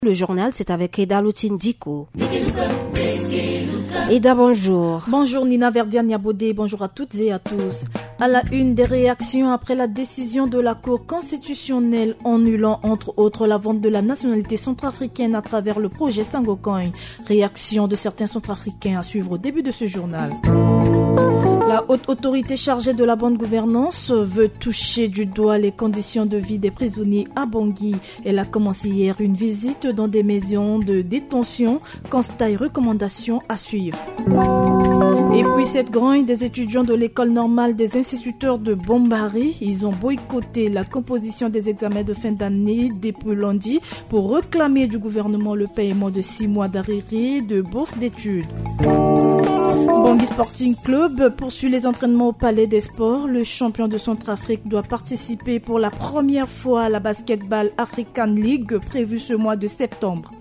Le journal, c'est avec Eda Loutine-Diko. Eda, bonjour. Bonjour Nina Verdiane-Yabodé, bonjour à toutes et à tous. À la une des réactions après la décision de la Cour constitutionnelle annulant entre autres la vente de la nationalité centrafricaine à travers le projet Sangocoin. Réaction de certains centrafricains à suivre au début de ce journal. La haute autorité chargée de la bonne gouvernance veut toucher du doigt les conditions de vie des prisonniers à Bangui. Elle a commencé hier une visite dans des maisons de détention. Constat et recommandations à suivre. Et puis cette grogne des étudiants de l'école normale des instituteurs de Bombari. Ils ont boycotté la composition des examens de fin d'année depuis lundi pour réclamer du gouvernement le paiement de 6 mois d'arriérés de bourse d'études. Bangui Sporting Club poursuit les entraînements au Palais des Sports. Le champion de Centrafrique doit participer pour la première fois à la Basketball African League prévue ce mois de septembre.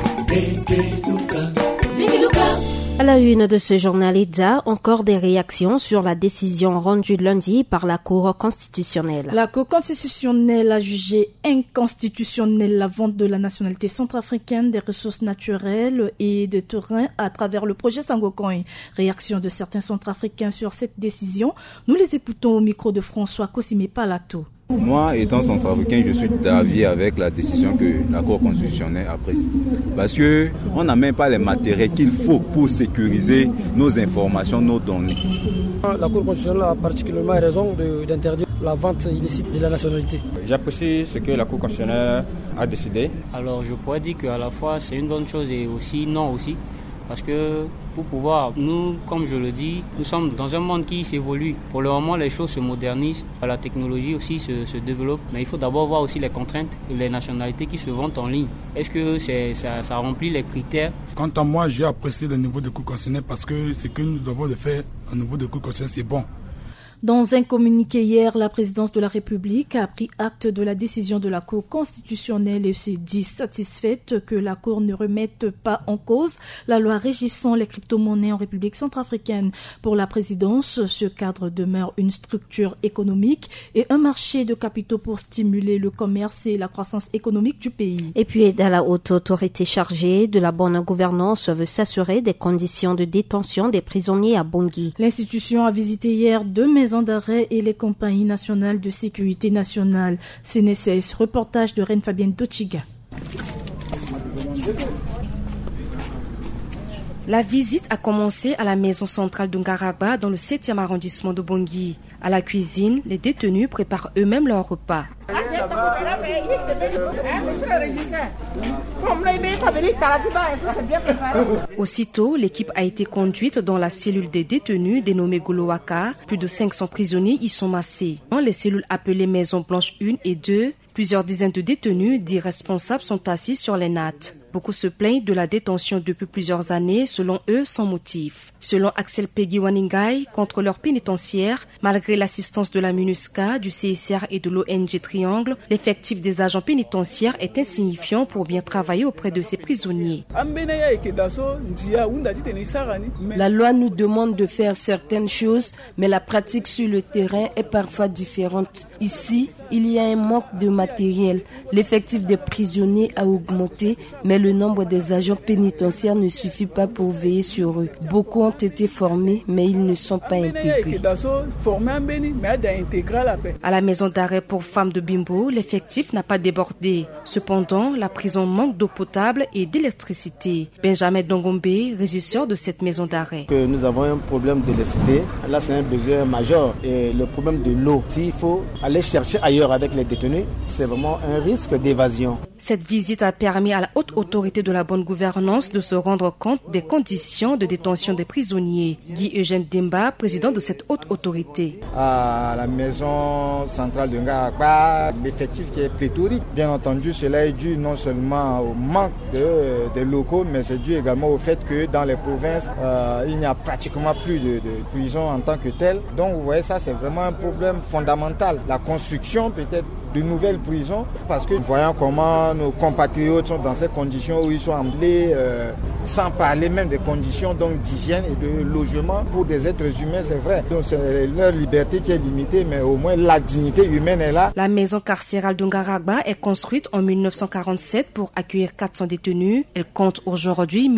À la une de ce journal Eda, encore des réactions sur la décision rendue lundi par la Cour constitutionnelle. La Cour constitutionnelle a jugé inconstitutionnelle la vente de la nationalité centrafricaine des ressources naturelles et de terrains à travers le projet Sangocoin. Réaction de certains centrafricains sur cette décision. Nous les écoutons au micro de François Kossimé-Palato. Moi, étant centrafricain, je suis d'avis avec la décision que la Cour constitutionnelle a prise. Parce qu'on n'a même pas les matériels qu'il faut pour sécuriser nos informations, nos données. La Cour constitutionnelle a particulièrement raison d'interdire la vente illicite de la nationalité. J'apprécie ce que la Cour constitutionnelle a décidé. Alors je pourrais dire qu'à la fois c'est une bonne chose et aussi non aussi. Parce que pour pouvoir, nous, comme je le dis, nous sommes dans un monde qui s'évolue. Pour le moment, les choses se modernisent, la technologie aussi se développe. Mais il faut d'abord voir aussi les contraintes et les nationalités qui se vendent en ligne. Est-ce que ça remplit les critères? Quant à moi, j'ai apprécié le niveau de Cour constitutionnelle parce que ce que nous devons faire au niveau de Cour constitutionnelle, c'est bon. Dans un communiqué hier, la présidence de la République a pris acte de la décision de la Cour constitutionnelle et s'est dit satisfaite que la Cour ne remette pas en cause la loi régissant les crypto-monnaies en République centrafricaine. Pour la présidence, ce cadre demeure une structure économique et un marché de capitaux pour stimuler le commerce et la croissance économique du pays. Et puis, dans la haute autorité chargée de la bonne gouvernance veut s'assurer des conditions de détention des prisonniers à Bangui. L'institution a visité hier 2 maisons d'arrêt et les compagnies nationales de sécurité nationale. CNSS, reportage de Reine Fabienne Dochiga. La visite a commencé à la maison centrale de Ngaraba dans le 7e arrondissement de Bangui. À la cuisine, les détenus préparent eux-mêmes leur repas. Aussitôt, l'équipe a été conduite dans la cellule des détenus dénommée Golowaka. Plus de 500 prisonniers y sont massés. Dans les cellules appelées Maison Blanche 1 et 2, plusieurs dizaines de détenus dits responsables sont assis sur les nattes. Beaucoup se plaignent de la détention depuis plusieurs années, selon eux, sans motif. Selon Axel Peggy Waningai, contrôleur pénitentiaire, malgré l'assistance de la MINUSCA, du CICR et de l'ONG Triangle, l'effectif des agents pénitentiaires est insignifiant pour bien travailler auprès de ces prisonniers. La loi nous demande de faire certaines choses, mais la pratique sur le terrain est parfois différente. Ici, il y a un manque de matériel. L'effectif des prisonniers a augmenté, mais le nombre des agents pénitentiaires ne suffit pas pour veiller sur eux. Beaucoup ont été formés, mais ils ne sont pas intégrés. À la maison d'arrêt pour femmes de Bimbo, l'effectif n'a pas débordé. Cependant, la prison manque d'eau potable et d'électricité. Benjamin Dongombe, régisseur de cette maison d'arrêt. Nous avons un problème d'électricité. Là, c'est un besoin majeur. Et le problème de l'eau, s'il faut aller chercher ailleurs avec les détenus, c'est vraiment un risque d'évasion. Cette visite a permis à la haute autorité de la bonne gouvernance de se rendre compte des conditions de détention des prisonniers. Guy Eugène Demba, président de cette haute autorité. À la maison centrale de Ngaraba, l'effectif qui est pléthorique. Bien entendu, cela est dû non seulement au manque de locaux, mais c'est dû également au fait que dans les provinces, il n'y a pratiquement plus de prison en tant que telle. Donc vous voyez, ça c'est vraiment un problème fondamental. La construction peut-être de nouvelles prisons parce que voyons comment nos compatriotes sont dans ces conditions où ils sont emmenés, sans parler même des conditions donc d'hygiène et de logement pour des êtres humains, c'est vrai. Donc c'est leur liberté qui est limitée, mais au moins la dignité humaine est là. La maison carcérale de Ngaragba est construite en 1947 pour accueillir 400 détenus. Elle compte aujourd'hui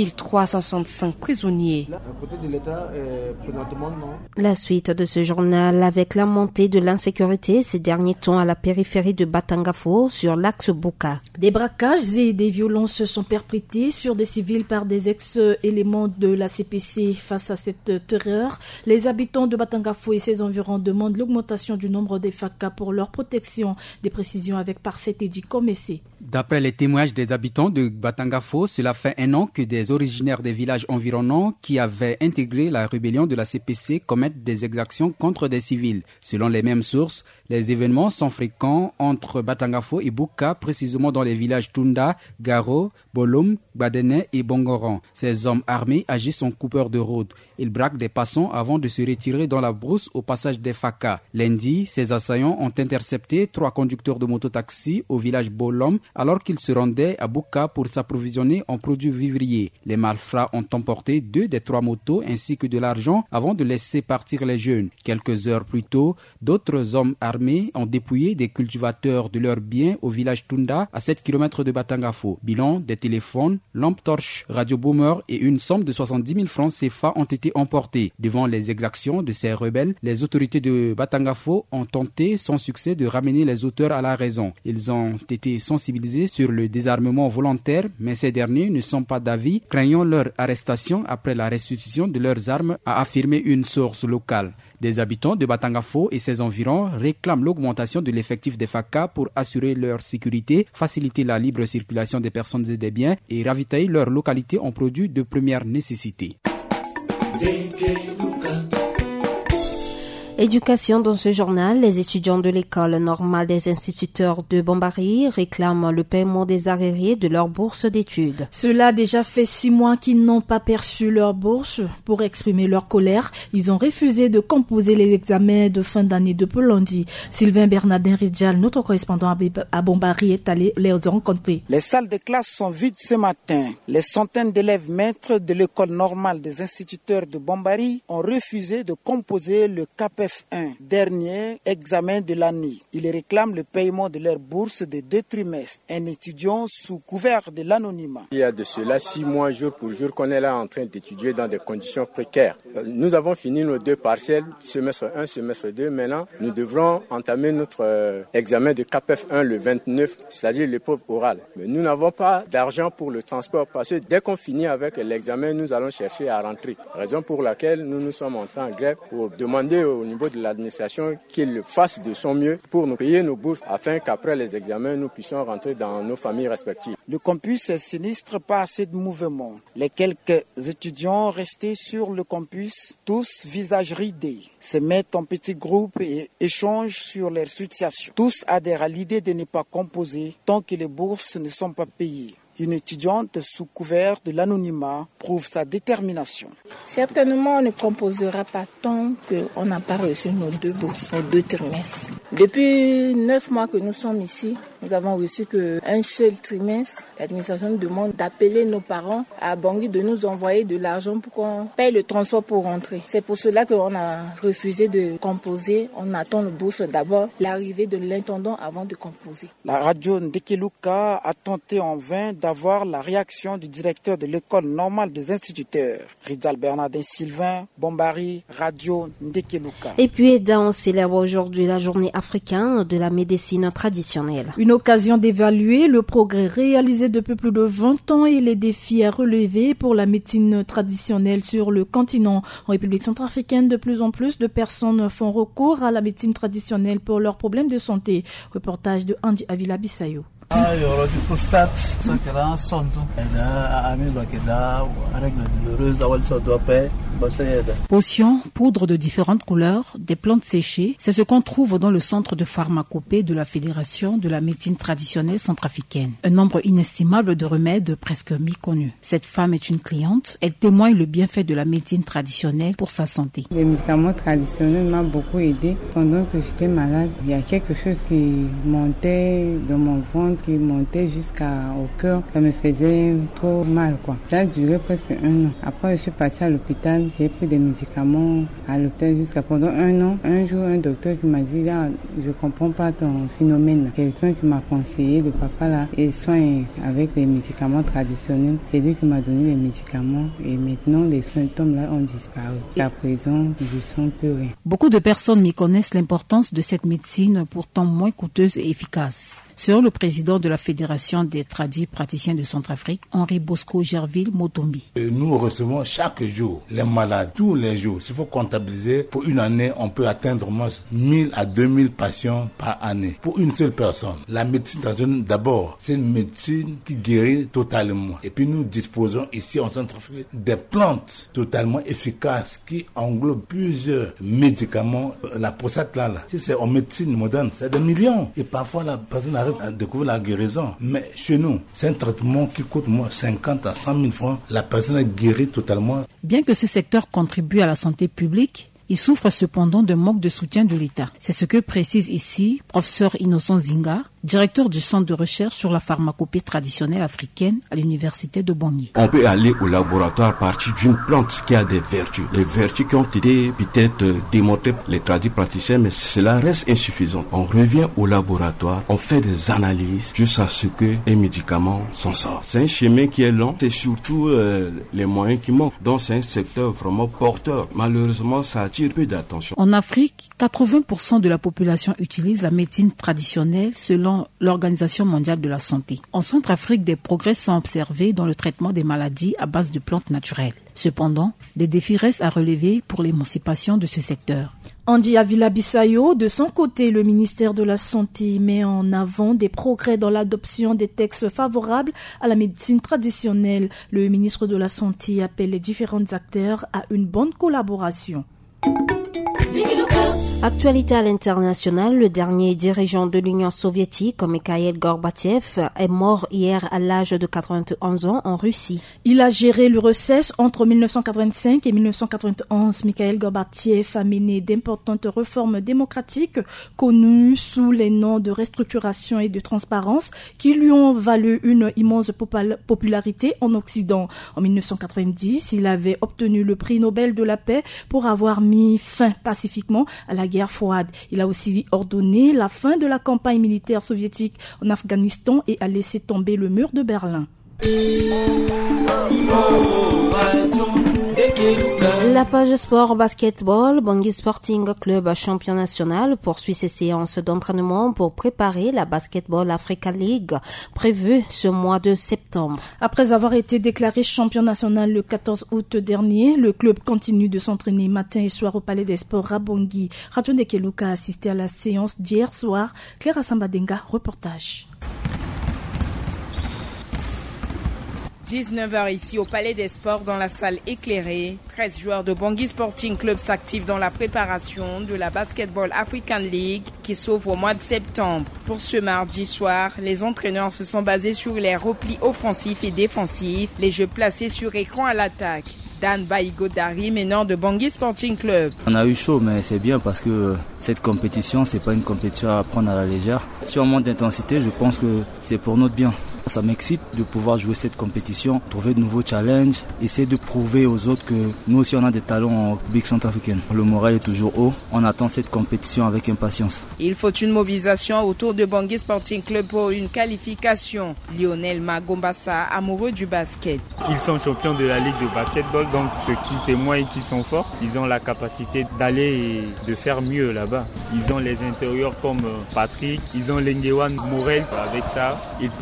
1365 prisonniers. Là, à côté de l'État, présentement, non. La suite de ce journal avec la montée de l'insécurité ces derniers temps à la périphérie de Batangafo sur l'axe Buka. Des braquages et des violences sont perpétrés sur des civils par des ex-éléments de la CPC. Face à cette terreur, les habitants de Batangafo et ses environs demandent l'augmentation du nombre des FACA pour leur protection. Des précisions avec Parfait Edji Komessé. D'après les témoignages des habitants de Batangafo, cela fait un an que des originaires des villages environnants qui avaient intégré la rébellion de la CPC commettent des exactions contre des civils. Selon les mêmes sources, les événements sont fréquents entre Batangafo et Buka, précisément dans les villages Tunda, Garo, Bolum, Badene et Bongoran. Ces hommes armés agissent en coupeurs de route. Ils braquent des passants avant de se retirer dans la brousse au passage des FACA. Lundi, ces assaillants ont intercepté 3 conducteurs de mototaxi au village Bolum alors qu'ils se rendaient à Buka pour s'approvisionner en produits vivriers. Les malfrats ont emporté 2 des 3 motos ainsi que de l'argent avant de laisser partir les jeunes. Quelques heures plus tôt, d'autres hommes armés ont dépouillé des cultivateurs de leurs biens au village Tunda à 7 km de Batangafo. Bilan, des téléphones, lampes torches, radio boomer et une somme de 70 000 francs CFA ont été emportés. Devant les exactions de ces rebelles, les autorités de Batangafo ont tenté sans succès de ramener les auteurs à la raison. Ils ont été sensibilisés sur le désarmement volontaire, mais ces derniers ne sont pas d'avis, craignant leur arrestation après la restitution de leurs armes, a affirmé une source locale. Des habitants de Batangafo et ses environs réclament l'augmentation de l'effectif des FACA pour assurer leur sécurité, faciliter la libre circulation des personnes et des biens et ravitailler leur localité en produits de première nécessité. Éducation dans ce journal, les étudiants de l'école normale des instituteurs de Bombari réclament le paiement des arriérés de leur bourse d'études. Cela a déjà fait 6 mois qu'ils n'ont pas perçu leur bourse. Pour exprimer leur colère, ils ont refusé de composer les examens de fin d'année depuis lundi. Sylvain Bernardin Ridjal, notre correspondant à Bombari, est allé les rencontrer. Les salles de classe sont vides ce matin. Les centaines d'élèves maîtres de l'école normale des instituteurs de Bombari ont refusé de composer le CAPEF 1, dernier examen de l'année. Ils réclament le paiement de leur bourse de 2 trimestres. Un étudiant sous couvert de l'anonymat. Il y a de cela 6 mois, jour pour jour, qu'on est là en train d'étudier dans des conditions précaires. Nous avons fini nos 2 partiels, semestre 1, semestre 2. Maintenant, nous devrons entamer notre examen de CAPEF 1 le 29, c'est-à-dire l'épreuve orale. Mais nous n'avons pas d'argent pour le transport parce que dès qu'on finit avec l'examen, nous allons chercher à rentrer. Raison pour laquelle nous sommes entrés en grève pour demander au niveau de l'administration qu'il fasse de son mieux pour nous payer nos bourses afin qu'après les examens, nous puissions rentrer dans nos familles respectives. Le campus est sinistre, pas assez de mouvement. Les quelques étudiants restés sur le campus, tous visages ridés, se mettent en petits groupes et échangent sur leur situation. Tous adhèrent à l'idée de ne pas composer tant que les bourses ne sont pas payées. Une étudiante sous couvert de l'anonymat prouve sa détermination. Certainement, on ne composera pas tant qu'on n'a pas reçu nos 2 bourses, nos 2 trimestres. Depuis 9 mois que nous sommes ici, nous avons reçu qu'un seul trimestre. L'administration nous demande d'appeler nos parents à Bangui de nous envoyer de l'argent pour qu'on paye le transport pour rentrer. C'est pour cela qu'on a refusé de composer. On attend le bourse d'abord, l'arrivée de l'intendant avant de composer. La radio Ndekeluka a tenté en vain d'avoir la réaction du directeur de l'école normale des instituteurs. Rizal Bernardin Sylvain, Bombari, radio Ndekeluka. Et puis, on célèbre aujourd'hui la journée africaine de la médecine traditionnelle. Une occasion d'évaluer le progrès réalisé depuis plus de 20 ans et les défis à relever pour la médecine traditionnelle sur le continent. En République centrafricaine, de plus en plus de personnes font recours à la médecine traditionnelle pour leurs problèmes de santé. Reportage de Andy Avila Bissayo. Potions, poudre de différentes couleurs, des plantes séchées, c'est ce qu'on trouve dans le centre de pharmacopée de la Fédération de la médecine traditionnelle centrafricaine. Un nombre inestimable de remèdes presque méconnus. Cette femme est une cliente. Elle témoigne le bienfait de la médecine traditionnelle pour sa santé. Les médicaments traditionnels m'ont beaucoup aidé. Pendant que j'étais malade, il y a quelque chose qui montait dans mon ventre, qui montait jusqu'au cœur. Ça me faisait trop mal, quoi. Ça a duré presque 1 an. Après, je suis partie à l'hôpital. J'ai pris des médicaments à l'hôpital jusqu'à pendant 1 an. Un jour, un docteur qui m'a dit, là, je comprends pas ton phénomène. Quelqu'un qui m'a conseillé, le papa là, et soigne avec des médicaments traditionnels. C'est lui qui m'a donné les médicaments et maintenant les symptômes là ont disparu. À présent, je ne sens plus rien. Beaucoup de personnes méconnaissent l'importance de cette médecine pourtant moins coûteuse et efficace. Selon le président de la Fédération des tradis praticiens de Centrafrique, Henri Bosco Gerville Motombi. Nous recevons chaque jour les malades, tous les jours. S'il faut comptabiliser, pour une année, on peut atteindre au moins 1000 à 2000 patients par année. Pour une seule personne. La médecine traditionnelle, d'abord, c'est une médecine qui guérit totalement. Et puis nous disposons ici en Centrafrique des plantes totalement efficaces qui englobent plusieurs médicaments. La prostate là, si c'est en médecine moderne, c'est des millions. Et parfois la personne arrive à découvrir la guérison. Mais chez nous, c'est un traitement qui coûte moins 50 à 100 000 francs. La personne est guérie totalement. Bien que ce secteur contribue à la santé publique, il souffre cependant d'un manque de soutien de l'État. C'est ce que précise ici professeur Innocent Zinga, directeur du centre de recherche sur la pharmacopée traditionnelle africaine à l'université de Bangui. On peut aller au laboratoire à partir d'une plante qui a des vertus. Les vertus qui ont été peut-être démontrées par les tradis praticiens, mais cela reste insuffisant. On revient au laboratoire, on fait des analyses jusqu'à ce qu'un médicament s'en sort. C'est un chemin qui est long, c'est surtout les moyens qui manquent. Donc c'est un secteur vraiment porteur. Malheureusement, ça attire peu d'attention. En Afrique, 80% de la population utilise la médecine traditionnelle selon l'Organisation mondiale de la santé. En Centrafrique, des progrès sont observés dans le traitement des maladies à base de plantes naturelles. Cependant, des défis restent à relever pour l'émancipation de ce secteur. Andy Avila Bissayo, de son côté, le ministère de la Santé met en avant des progrès dans l'adoption des textes favorables à la médecine traditionnelle. Le ministre de la Santé appelle les différents acteurs à une bonne collaboration. Actualité à l'international, le dernier dirigeant de l'Union soviétique, Mikhail Gorbatchev, est mort hier à l'âge de 91 ans en Russie. Il a géré l'URSS entre 1985 et 1991. Mikhail Gorbatchev a mené d'importantes réformes démocratiques connues sous les noms de restructuration et de transparence qui lui ont valu une immense popularité en Occident. En 1990, il avait obtenu le prix Nobel de la paix pour avoir mis fin pacifiquement à la guerre froide. Il a aussi ordonné la fin de la campagne militaire soviétique en Afghanistan et a laissé tomber le mur de Berlin. La page sport basketball, Bangui Sporting Club champion national poursuit ses séances d'entraînement pour préparer la Basketball Africa League prévue ce mois de septembre. Après avoir été déclaré champion national le 14 août dernier, le club continue de s'entraîner matin et soir au Palais des Sports à Bangui. Radio Ndekeluka a assisté à la séance d'hier soir. Clara Sambadenga, reportage. 19h ici au Palais des Sports dans la salle éclairée. 13 joueurs de Bangui Sporting Club s'activent dans la préparation de la Basketball African League qui s'ouvre au mois de septembre. Pour ce mardi soir, les entraîneurs se sont basés sur les replis offensifs et défensifs, les jeux placés sur écran à l'attaque. Dan Baïgodari, meneur de Bangui Sporting Club. On a eu chaud, mais c'est bien parce que cette compétition, c'est pas une compétition à prendre à la légère. Si on manque d'intensité, je pense que c'est pour notre bien. Ça m'excite de pouvoir jouer cette compétition, trouver de nouveaux challenges, essayer de prouver aux autres que nous aussi on a des talents en République centrafricaine. Le moral est toujours haut, on attend cette compétition avec impatience. Il faut une mobilisation autour de Bangui Sporting Club pour une qualification. Lionel Magombassa, amoureux du basket. Ils sont champions de la Ligue de basketball, donc ce qui témoigne qu'ils sont forts. Ils ont la capacité d'aller et de faire mieux là-bas. Ils ont les intérieurs comme Patrick, ils ont Lengewan Morel. Avec ça, ils peuvent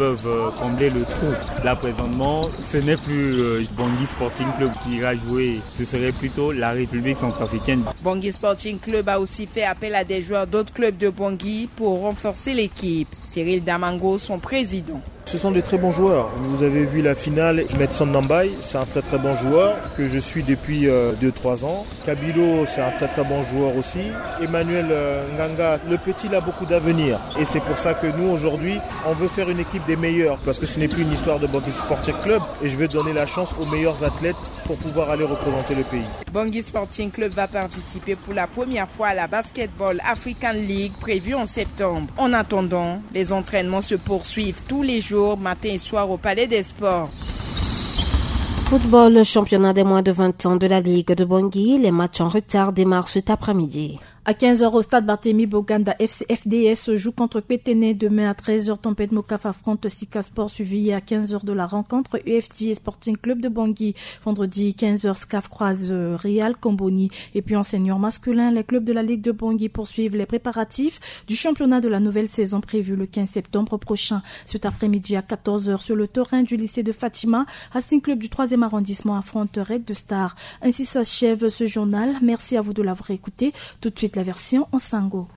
combler le trou. Là présentement, ce n'est plus Bangui Sporting Club qui ira jouer, ce serait plutôt la République centrafricaine. Bangui Sporting Club a aussi fait appel à des joueurs d'autres clubs de Bangui pour renforcer l'équipe. Cyril Damango, son président. Ce sont des très bons joueurs. Vous avez vu la finale, Metson Nambaye, c'est un très très bon joueur que je suis depuis 2-3 ans. Kabilo, c'est un très très bon joueur aussi. Emmanuel Nganga, le petit, il a beaucoup d'avenir. Et c'est pour ça que nous, aujourd'hui, on veut faire une équipe des meilleurs. Parce que ce n'est plus une histoire de Bangui Sporting Club. Et je vais donner la chance aux meilleurs athlètes pour pouvoir aller représenter le pays. Bangui Sporting Club va participer pour la première fois à la Basketball African League prévue en septembre. En attendant, les entraînements se poursuivent tous les jours, matin et soir au Palais des Sports. Football, le championnat des moins de 20 ans de la Ligue de Bangui. Les matchs en retard démarrent cet après-midi. À 15h au stade Barthélemy Boganda, FCFDS joue contre Péténé. Demain à 13h, Tempête Mokaf affronte Sika Sport, suivi à 15h de la rencontre UFG Sporting Club de Bangui. Vendredi 15h, SCAF croise Real Comboni. Et puis en senior masculin, les clubs de la Ligue de Bangui poursuivent les préparatifs du championnat de la nouvelle saison prévue le 15 septembre prochain. Cet après-midi à 14h sur le terrain du lycée de Fatima, Racing Club du 3e arrondissement affronte Red de Star. Ainsi s'achève ce journal. Merci à vous de l'avoir écouté. Tout de suite la version en sango.